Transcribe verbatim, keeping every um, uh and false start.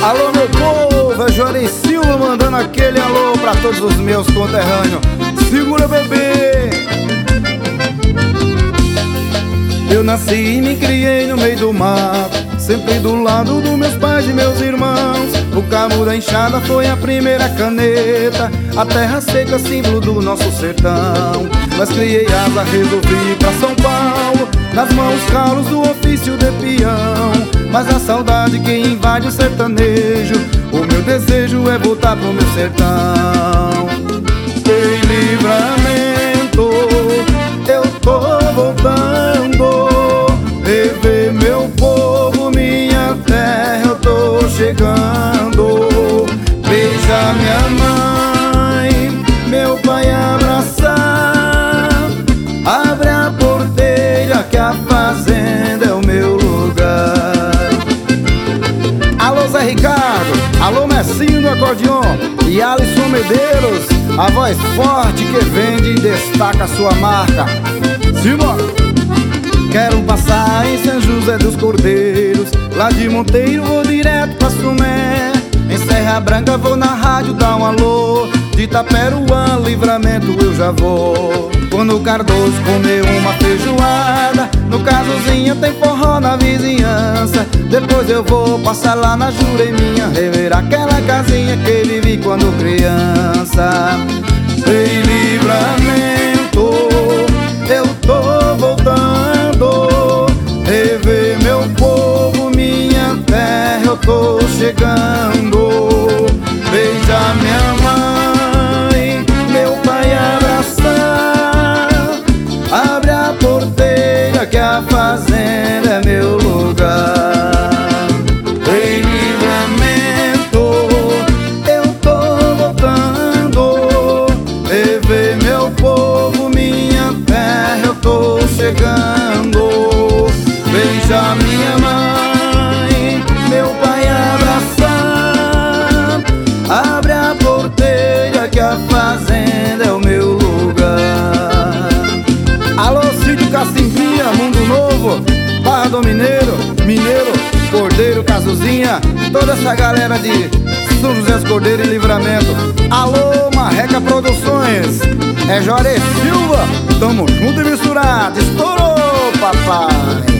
Alô meu povo, é Juarez Silva mandando aquele alô pra todos os meus conterrâneos. Segura, bebê! Eu nasci e me criei no meio do mato, sempre do lado dos meus pais e meus irmãos. O cabo da enxada foi a primeira caneta, a terra seca, símbolo do nosso sertão. Mas criei asa, resolvi ir pra São Paulo, nas mãos calos do ofício de peão. Mas a saudade que invade o sertanejo, o meu desejo é voltar pro meu sertão. Em Livramento eu tô voltando, rever meu povo, minha terra eu tô chegando. Beija minha mãe, meu pai abraçar, abre a porteira que a fazenda é o meu lugar. Alô Zé Ricardo, alô Messinho do acordeon e Alisson Medeiros, a voz forte que vende e destaca a sua marca. Simbora! Quero passar em São José dos Cordeiros, lá de Monteiro vou direto pra Sumé. Em Serra Branca vou na rádio dar um alô, de Itaperuã, Livramento eu já vou. Quando o Cardoso comer uma feijoada, no casozinho tem forró na vizinhança. Depois eu vou passar lá na Jureminha, rever aquela casinha que vivi quando criança. Em Livramento eu tô voltando, rever meu povo, minha terra eu tô chegando. Beija minha mãe, meu pai abraçar, abre a porteira que a fazenda é meu lugar. Em Livramento eu tô voltando, rever meu povo, minha terra eu tô chegando. Beija minha mãe, meu pai abraçar, abre a porteira que a fazenda é o meu lugar. Alô Sítio Cacimbinha, Mundo Novo, Barra do Mineiro, Mineiro, Cordeiro, Casuzinha, toda essa galera de São José dos Cordeiros e Livramento. Alô Marreca Produções, é Juarez Silva, tamo junto e misturado. Estourou, papai!